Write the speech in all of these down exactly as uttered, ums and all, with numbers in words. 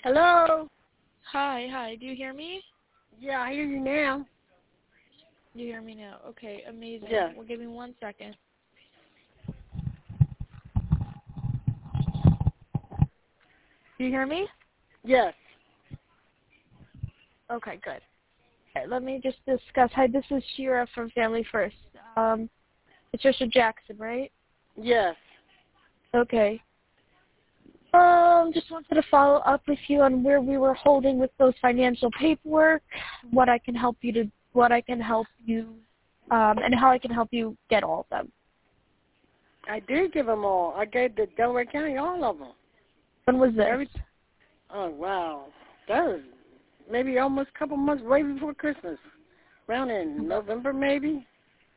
Hello? Hi, hi. Do you hear me? Yeah, I hear you now. You hear me now. Okay, amazing. Yeah. Well, give me one second. Do you hear me? Yes. Okay, good. Okay, let me just discuss. Hi, this is Shira from Family First. Um, it's Trisha Jackson, right? Yes. Okay. Um, just wanted to follow up with you on where we were holding with those financial paperwork, what I can help you to, what I can help you, um, and how I can help you get all of them. I did give them all. I gave the Delaware County all of them. When was this? Every, oh, wow. That was maybe almost a couple months right before Christmas. Around in November, maybe?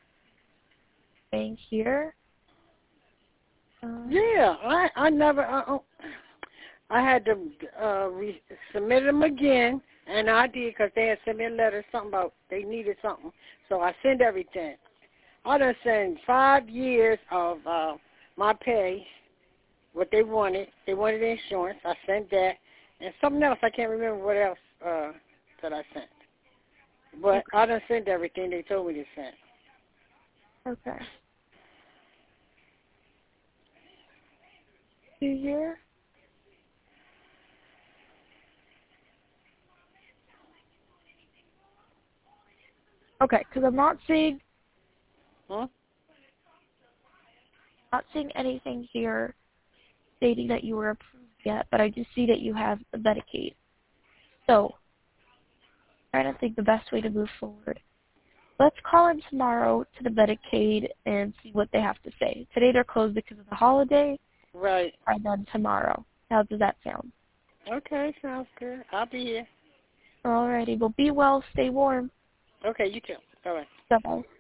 Thank here. Um, Yeah. I, I never... I, I had to uh, re- submit them again, and I did because they had sent me a letter, something about they needed something. So I sent everything. I done sent five years of uh, my pay, what they wanted. They wanted insurance. I sent that. And something else, I can't remember what else uh, that I sent. But I done sent everything they told me to send. okay. Do you hear? Okay, because I'm not seeing, Huh? not seeing anything here stating that you were approved yet, but I do see that you have the Medicaid. So, I'm trying to think the best way to move forward. Let's call in tomorrow to the Medicaid and see what they have to say. Today they're closed because of the holiday, Right. and then tomorrow. How does that sound? Okay, sounds good. I'll be here. Alrighty, well be well, stay warm. Okay, you too. All right. Bye-bye.